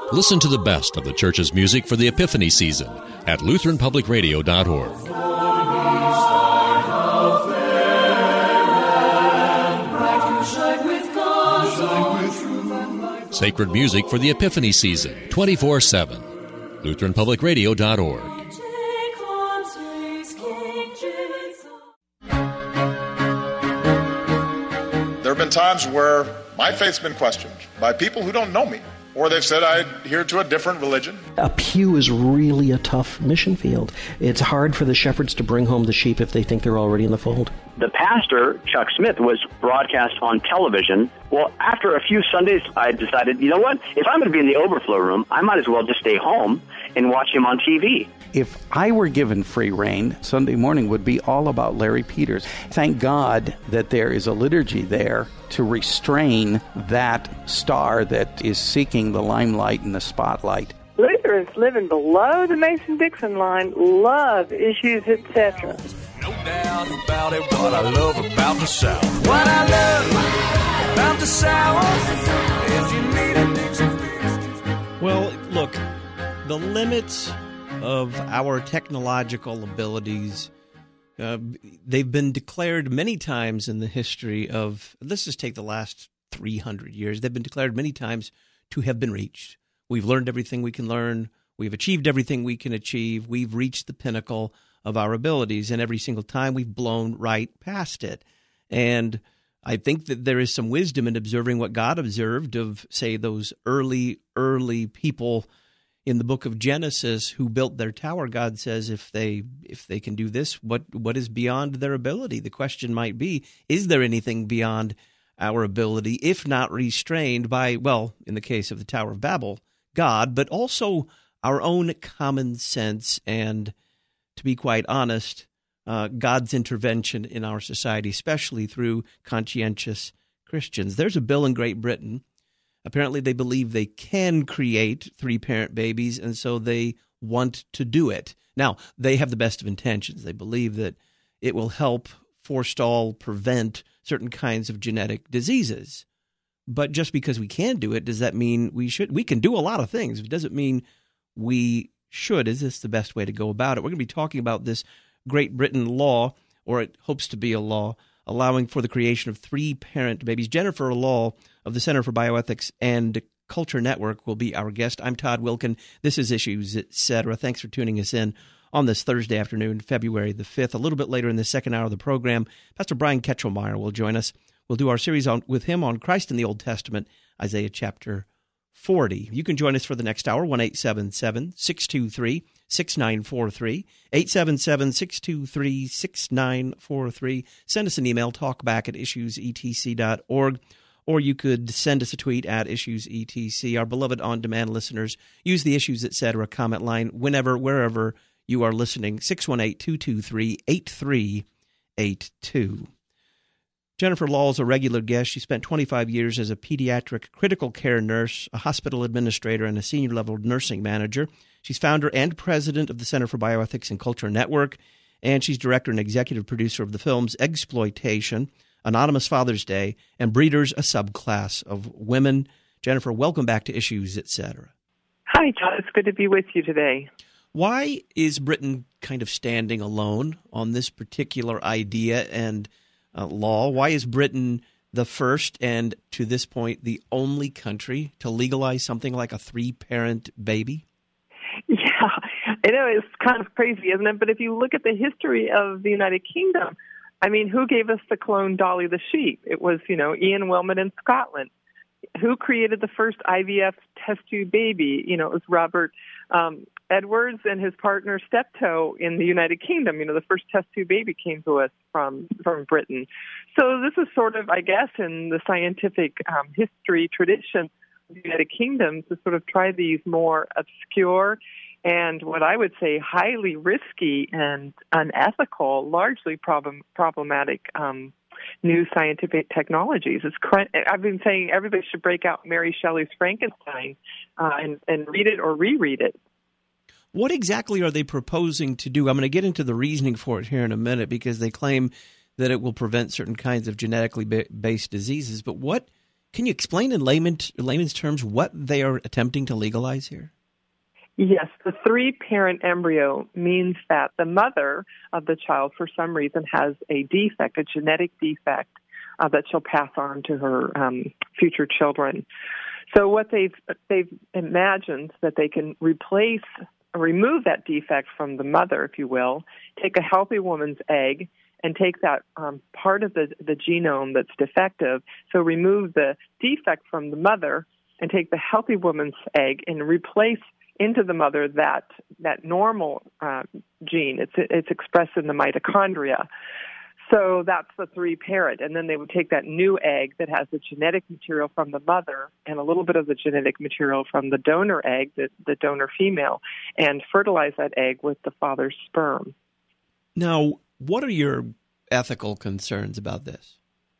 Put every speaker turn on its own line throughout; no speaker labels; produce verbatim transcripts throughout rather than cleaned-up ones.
Listen to the best of the church's music for the Epiphany season at Lutheran Public Radio dot org. Sacred music for the Epiphany season, twenty-four seven. Lutheran Public Radio dot org.
There have been times where my faith's been questioned by people who don't know me, or they've said I adhere to a different religion.
A pew is really a tough mission field. It's hard for the shepherds to bring home the sheep if they think they're already in the fold.
The pastor, Chuck Smith, was broadcast on television. Well, after a few Sundays, I decided, you know what? If I'm going to be in the overflow room, I might as well just stay home and watch him on T V.
If I were given free reign, Sunday morning would be all about Larry Peters. Thank God that there is a liturgy there to restrain that star that is seeking the limelight and the spotlight.
Lutherans living below the Mason-Dixon line love Issues, et cetera.
No doubt about it, what I love about the South. What I love about the South. If you need a Dixon fix.
Well, look, the limits of our technological abilities, uh, they've been declared many times in the history of, let's just take the last three hundred years, they've been declared many times to have been reached. We've learned everything we can learn. We've achieved everything we can achieve. We've reached the pinnacle of our abilities, and every single time we've blown right past it. And I think that there is some wisdom in observing what God observed of, say, those early, early people in the book of Genesis who built their tower. God says if they if they can do this, what what is beyond their ability? The question might be, is there anything beyond our ability, if not restrained by, well, in the case of the Tower of Babel, God, but also our own common sense and, to be quite honest, uh, God's intervention in our society, especially through conscientious Christians. There's a bill in Great Britain. Apparently, they believe they can create three-parent babies, and so they want to do it. Now, they have the best of intentions. They believe that it will help forestall, prevent certain kinds of genetic diseases. But just because we can do it, does that mean we should? We can do a lot of things. It doesn't mean we should. Is this the best way to go about it? We're going to be talking about this Great Britain law, or it hopes to be a law, allowing for the creation of three-parent babies. Jennifer Law of the Center for Bioethics and Culture Network will be our guest. I'm Todd Wilkin. This is Issues, et cetera. Thanks for tuning us in on this Thursday afternoon, February the fifth. A little bit later in the second hour of the program, Pastor Brian Ketchelmeyer will join us. We'll do our series on, with him on Christ in the Old Testament, Isaiah chapter forty. You can join us for the next hour, one eight seven seven, six two three, six nine four three, eight seven seven, six two three, six nine four three. Send us an email, talkback at issues e t c dot org, or you could send us a tweet at issues e t c. Our beloved on-demand listeners, use the Issues, et cetera comment line whenever, wherever you are listening, six one eight, two two three, eight three eight two. Jennifer Law is a regular guest. She spent twenty-five years as a pediatric critical care nurse, a hospital administrator, and a senior-level nursing manager. She's founder and president of the Center for Bioethics and Culture Network, and she's director and executive producer of the films Exploitation, Anonymous Father's Day, and Breeders, a Subclass of Women. Jennifer, welcome back to Issues, et cetera.
Hi, Todd. It's good to be with you today.
Why is Britain kind of standing alone on this particular idea and uh, law? Why is Britain the first and, to this point, the only country to legalize something like a three-parent baby?
Yeah, I know it's kind of crazy, isn't it? But if you look at the history of the United Kingdom, I mean, who gave us the clone Dolly the sheep? It was, you know, Ian Wilmot in Scotland. Who created the first I V F test tube baby? You know, it was Robert um, Edwards and his partner Steptoe in the United Kingdom. You know, the first test tube baby came to us from from Britain. So this is sort of, I guess, in the scientific um, history tradition of the United Kingdom to sort of try these more obscure and what I would say highly risky and unethical, largely problem, problematic um, new scientific technologies. It's, I've been saying everybody should break out Mary Shelley's Frankenstein uh, and, and read it or reread it.
What exactly are they proposing to do? I'm going to get into the reasoning for it here in a minute because they claim that it will prevent certain kinds of genetically ba- based diseases. But what Can you explain in layman, layman's terms what they are attempting to legalize here?
Yes, the three-parent embryo means that the mother of the child, for some reason, has a defect, a genetic defect, uh, that she'll pass on to her um, future children. So what they've they've imagined that they can replace, remove that defect from the mother, if you will, take a healthy woman's egg and take that um, part of the, the genome that's defective, so remove the defect from the mother and take the healthy woman's egg and replace into the mother that that normal uh, gene. It's it's expressed in the mitochondria. So that's the three-parent. And then they would take that new egg that has the genetic material from the mother and a little bit of the genetic material from the donor egg, the, the donor female, and fertilize that egg with the father's sperm.
Now, what are your ethical concerns about this?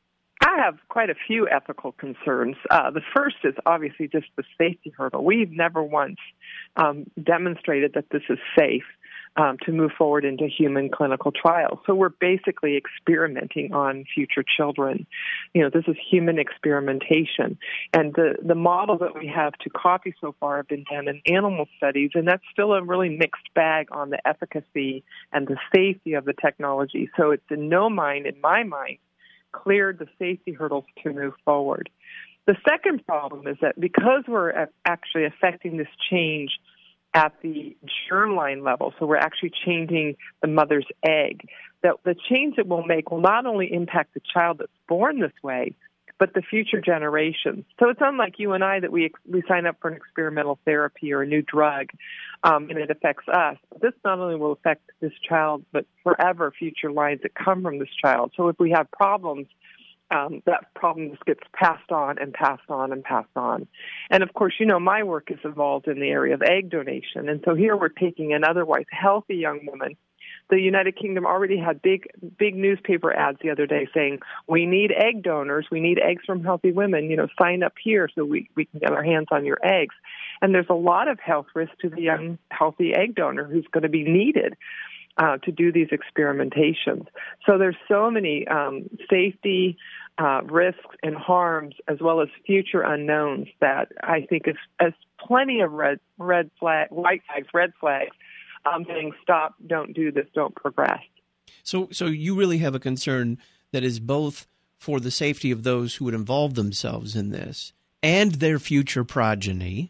I have quite a few ethical concerns. Uh, the first is obviously just the safety hurdle. We've never once um, demonstrated that this is safe um, to move forward into human clinical trials. So we're basically experimenting on future children. You know, this is human experimentation. And the, the model that we have to copy so far have been done in animal studies, and that's still a really mixed bag on the efficacy and the safety of the technology. So it's in no mind, in my mind, cleared the safety hurdles to move forward. The second problem is that because we're actually affecting this change at the germline level, so we're actually changing the mother's egg, that the change it will make will not only impact the child that's born this way, but the future generations. So it's unlike you and I that we we sign up for an experimental therapy or a new drug, um, and it affects us. This not only will affect this child, but forever future lines that come from this child. So if we have problems, um, that problem just gets passed on and passed on and passed on. And of course, you know, my work is involved in the area of egg donation. And so here we're taking an otherwise healthy young woman. The United Kingdom already had big, big newspaper ads the other day saying, we need egg donors, we need eggs from healthy women, you know, sign up here so we, we can get our hands on your eggs. And there's a lot of health risk to the young, healthy egg donor who's going to be needed uh, to do these experimentations. So there's so many um, safety uh, risks and harms as well as future unknowns that I think is, is plenty of red, red flag, white flags, red flags, Um, saying stop, don't do this, don't progress.
So so you really have a concern that is both for the safety of those who would involve themselves in this and their future progeny,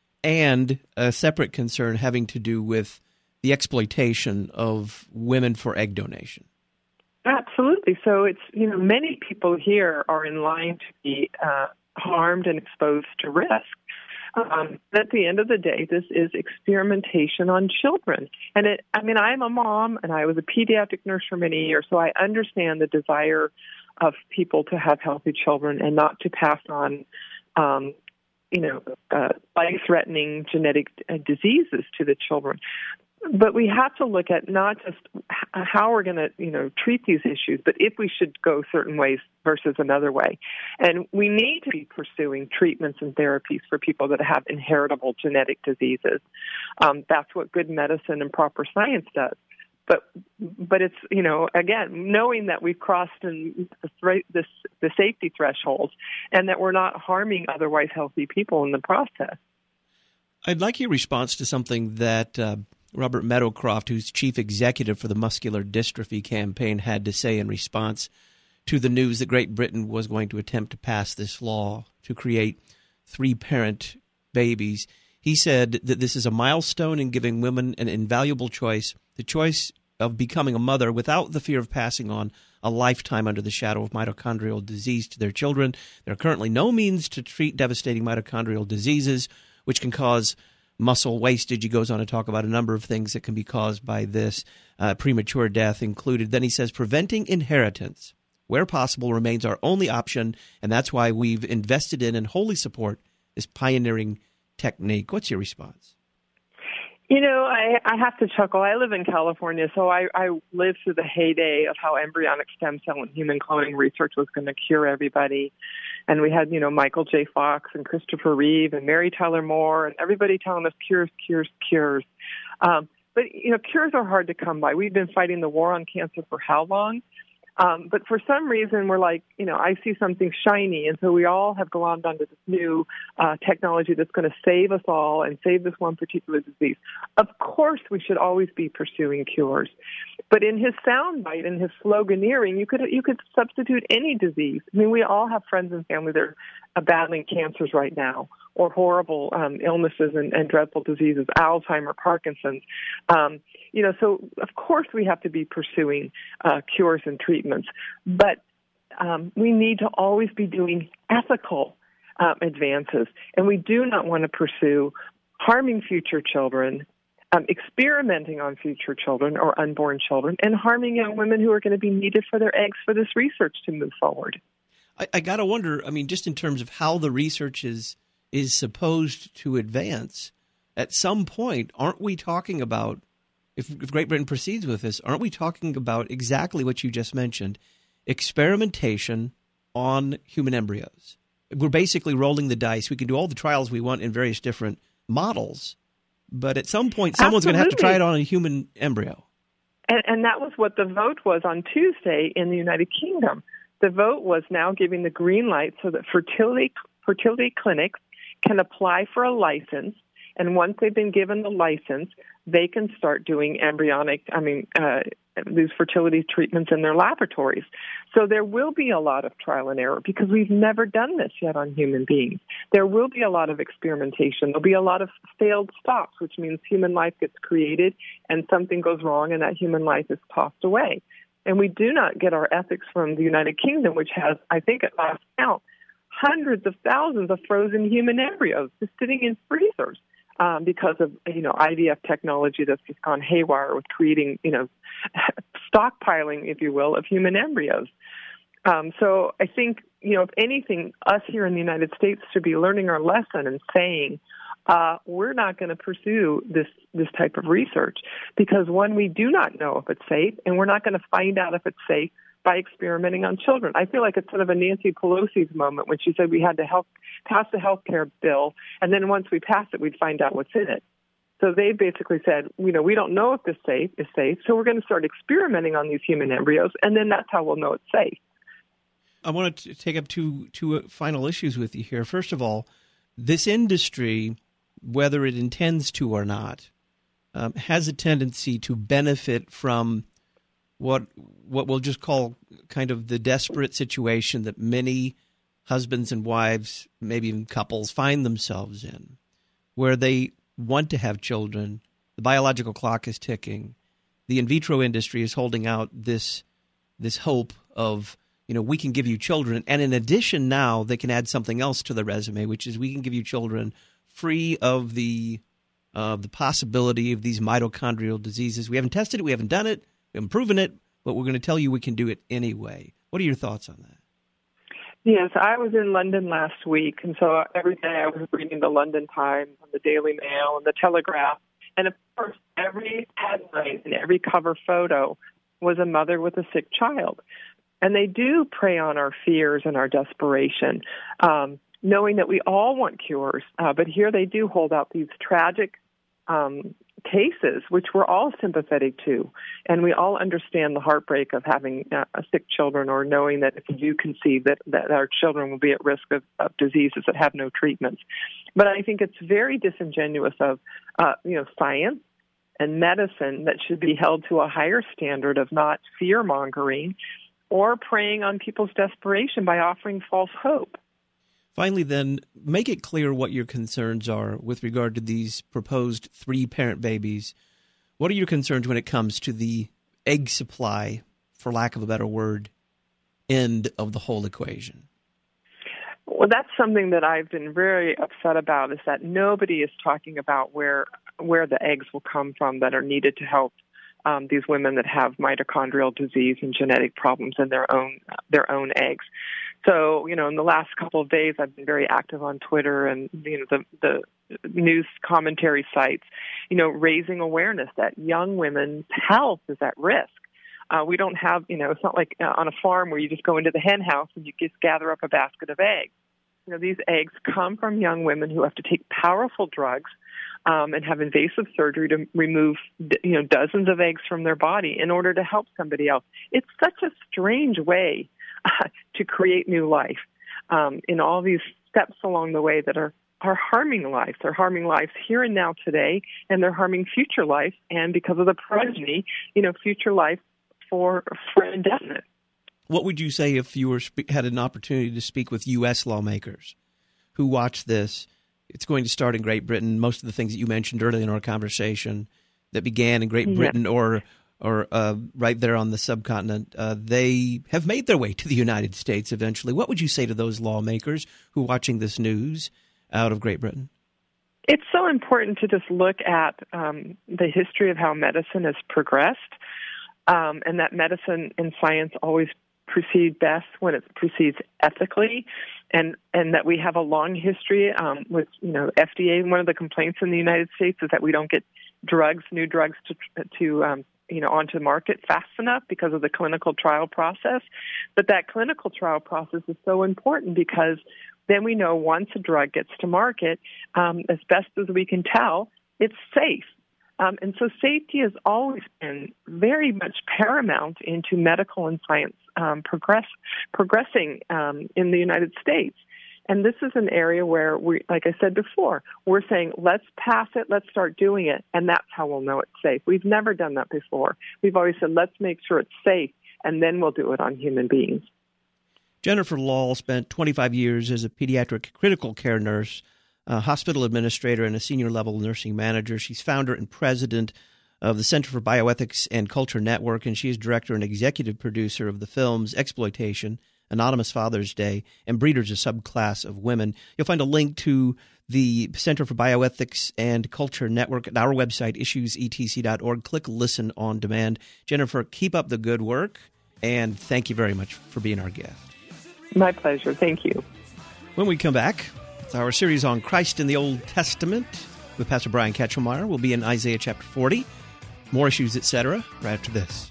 and a separate concern having to do with the exploitation of women for egg donation.
Absolutely. So it's, you know, many people here are in line to be uh, harmed and exposed to risk. Um, at the end of the day, this is experimentation on children. And it, I mean, I'm a mom and I was a pediatric nurse for many years, so I understand the desire of people to have healthy children and not to pass on, um, you know, uh, life-threatening genetic uh, diseases to the children. But we have to look at not just how we're going to, you know, treat these issues, but if we should go certain ways versus another way. And we need to be pursuing treatments and therapies for people that have inheritable genetic diseases. Um, that's what good medicine and proper science does. But but it's, you know, again, knowing that we've crossed in the, th- this, the safety thresholds and that we're not harming otherwise healthy people in the process.
I'd like your response to something that uh, Robert Meadowcroft, who's chief executive for the Muscular Dystrophy Campaign, had to say in response to the news that Great Britain was going to attempt to pass this law to create three-parent babies. He said that this is a milestone in giving women an invaluable choice, the choice of becoming a mother without the fear of passing on a lifetime under the shadow of mitochondrial disease to their children. There are currently no means to treat devastating mitochondrial diseases, which can cause muscle wastage. He goes on to talk about a number of things that can be caused by this, uh, premature death included. Then he says preventing inheritance, where possible, remains our only option, and that's why we've invested in and wholly support this pioneering technique. What's your response?
You know, I, I have to chuckle. I live in California, so I, I lived through the heyday of how embryonic stem cell and human cloning research was going to cure everybody. And we had, you know, Michael J. Fox and Christopher Reeve and Mary Tyler Moore and everybody telling us cures, cures, cures. Um, but, you know, cures are hard to come by. We've been fighting the war on cancer for how long? Um, but for some reason, we're like, you know, I see something shiny, and so we all have glommed onto this new uh, technology that's going to save us all and save this one particular disease. Of course, we should always be pursuing cures. But in his soundbite and his sloganeering, you could you could substitute any disease. I mean, we all have friends and family that are uh, battling cancers right now, or horrible um, illnesses and, and dreadful diseases, Alzheimer's, Parkinson's. Um, you know, so of course we have to be pursuing uh, cures and treatments, but um, we need to always be doing ethical uh, advances, and we do not want to pursue harming future children, um, experimenting on future children or unborn children, and harming young women who are going to be needed for their eggs for this research to move forward.
I, I got to wonder, I mean, just in terms of how the research is is supposed to advance, at some point, aren't we talking about, if, if Great Britain proceeds with this, aren't we talking about exactly what you just mentioned, experimentation on human embryos? We're basically rolling the dice. We can do all the trials we want in various different models, but at some point, someone's going to have to try it on a human embryo.
And, and that was what the vote was on Tuesday in the United Kingdom. The vote was now giving the green light so that fertility fertility clinics can apply for a license, and once they've been given the license, they can start doing embryonic, I mean, uh, these fertility treatments in their laboratories. So there will be a lot of trial and error because we've never done this yet on human beings. There will be a lot of experimentation. There'll be a lot of failed stops, which means human life gets created and something goes wrong and that human life is tossed away. And we do not get our ethics from the United Kingdom, which has, I think at last count, hundreds of thousands of frozen human embryos just sitting in freezers um, because of, you know, I V F technology that's just gone haywire with creating, you know, stockpiling, if you will, of human embryos. Um, so I think, you know, if anything, us here in the United States should be learning our lesson and saying, uh, we're not going to pursue this, this type of research because, one, we do not know if it's safe, and we're not going to find out if it's safe by experimenting on children. I feel like it's sort of a Nancy Pelosi's moment when she said we had to help pass the health care bill, and then once we pass it, we'd find out what's in it. So they basically said, you know, we don't know if this safe is safe, so we're going to start experimenting on these human embryos, and then that's how we'll know it's safe.
I want to take up two, two final issues with you here. First of all, this industry, whether it intends to or not, um, has a tendency to benefit from what what we'll just call kind of the desperate situation that many husbands and wives, maybe even couples, find themselves in, where they want to have children, the biological clock is ticking, the in vitro industry is holding out this this hope of, you know, we can give you children, and in addition now they can add something else to the resume, which is we can give you children free of the uh, the possibility of these mitochondrial diseases. We haven't tested it, we haven't done it, we haven't proven it, but we're going to tell you we can do it anyway. What are your thoughts on that?
Yes, I was in London last week, and so every day I was reading the London Times and the Daily Mail and the Telegraph. And, of course, every headline and every cover photo was a mother with a sick child. And they do prey on our fears and our desperation, um, knowing that we all want cures. Uh, but here they do hold out these tragic um cases, which we're all sympathetic to, and we all understand the heartbreak of having uh, sick children or knowing that if you do conceive that, that our children will be at risk of, of diseases that have no treatments. But I think it's very disingenuous of, uh, you know, science and medicine that should be held to a higher standard of not fear-mongering or preying on people's desperation by offering false hope.
Finally, then, make it clear what your concerns are with regard to these proposed three-parent babies. What are your concerns when it comes to the egg supply, for lack of a better word, end of the whole equation?
Well, that's something that I've been very upset about, is that nobody is talking about where where the eggs will come from that are needed to help um, these women that have mitochondrial disease and genetic problems in their own their own eggs. So, you know, in the last couple of days, I've been very active on Twitter and, you know, the, the news commentary sites, you know, raising awareness that young women's health is at risk. Uh, we don't have, you know, it's not like uh, on a farm where you just go into the hen house and you just gather up a basket of eggs. You know, these eggs come from young women who have to take powerful drugs um, and have invasive surgery to remove, you know, dozens of eggs from their body in order to help somebody else. It's such a strange way uh, to create new life um, in all these steps along the way that are, are harming lives. They're harming lives here and now today, and they're harming future life, and because of the progeny, you know, future life for, for indefinite.
What would you say if you were had an opportunity to speak with U S lawmakers who watch this? It's going to start in Great Britain. Most of the things that you mentioned earlier in our conversation that began in Great Britain yeah. or or uh, right there on the subcontinent, uh, they have made their way to the United States eventually. What would you say to those lawmakers who are watching this news out of Great Britain?
It's so important to just look at um, the history of how medicine has progressed, um, and that medicine and science always proceed best when it proceeds ethically, and, and that we have a long history um, with, you know, F D A. One of the complaints in the United States is that we don't get drugs, new drugs to, to um, you know, onto the market fast enough because of the clinical trial process. But that clinical trial process is so important because then we know once a drug gets to market, um, as best as we can tell, it's safe. Um, and so safety has always been very much paramount into medical and science um, progress, progressing um, in the United States. And this is an area where, we, like I said before, we're saying, let's pass it, let's start doing it, and that's how we'll know it's safe. We've never done that before. We've always said, let's make sure it's safe, and then we'll do it on human beings.
Jennifer Lahl spent twenty-five years as a pediatric critical care nurse, a hospital administrator, and a senior-level nursing manager. She's founder and president of the Center for Bioethics and Culture Network, and she is director and executive producer of the films Exploitation, Anonymous Father's Day, and Breeders, a Subclass of Women. You'll find a link to the Center for Bioethics and Culture Network at our website, issues e t c dot org. Click Listen on Demand. Jennifer, keep up the good work, and thank you very much for being our guest.
My pleasure. Thank you.
When we come back, our series on Christ in the Old Testament with Pastor Brian Ketchelmeyer will be in Isaiah chapter forty. More issues, et cetera, right after this.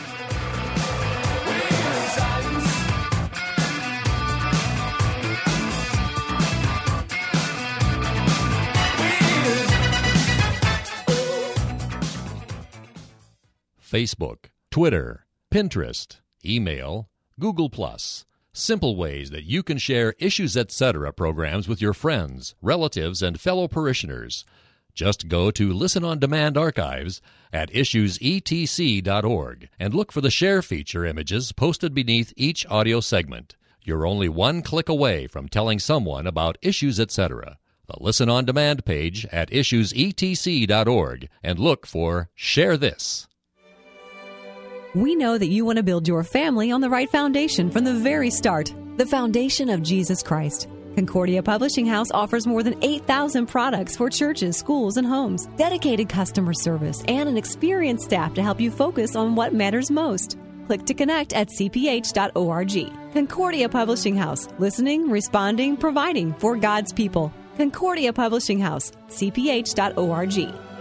Facebook, Twitter, Pinterest, email, Google Plus. Simple ways that you can share Issues Etc. programs with your friends, relatives, and fellow parishioners. Just go to Listen on Demand archives at issues e t c dot org and look for the share feature images posted beneath each audio segment. You're only one click away from telling someone about Issues Etc. The Listen on Demand page at issues e t c dot org and look for Share This.
We know that you want to build your family on the right foundation from the very start, the foundation of Jesus Christ. Concordia Publishing House offers more than eight thousand products for churches, schools, and homes, dedicated customer service, and an experienced staff to help you focus on what matters most. Click to connect at c p h dot org. Concordia Publishing House, listening, responding, providing for God's people. Concordia Publishing House, c p h dot org.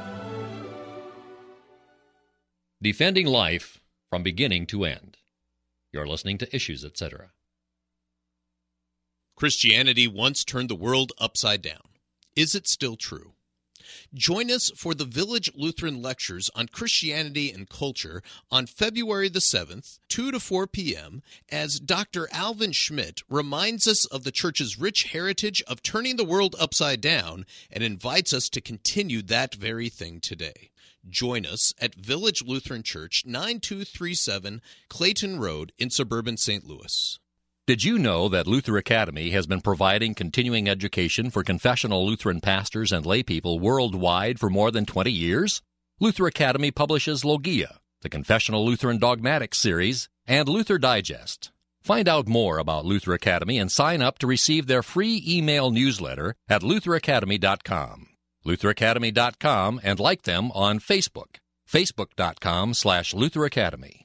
Defending life from beginning to end. You're listening to Issues, et cetera.
Christianity once turned the world upside down. Is it still true? Join us for the Village Lutheran Lectures on Christianity and Culture on February the seventh, two to four p.m., as Doctor Alvin Schmidt reminds us of the Church's rich heritage of turning the world upside down and invites us to continue that very thing today. Join us at Village Lutheran Church, nine two three seven Clayton Road in suburban Saint Louis.
Did you know that Luther Academy has been providing continuing education for confessional Lutheran pastors and laypeople worldwide for more than twenty years? Luther Academy publishes Logia, the Confessional Lutheran Dogmatic Series, and Luther Digest. Find out more about Luther Academy and sign up to receive their free email newsletter at luther academy dot com. luther academy dot com and like them on Facebook, facebook dot com slash Luther Academy.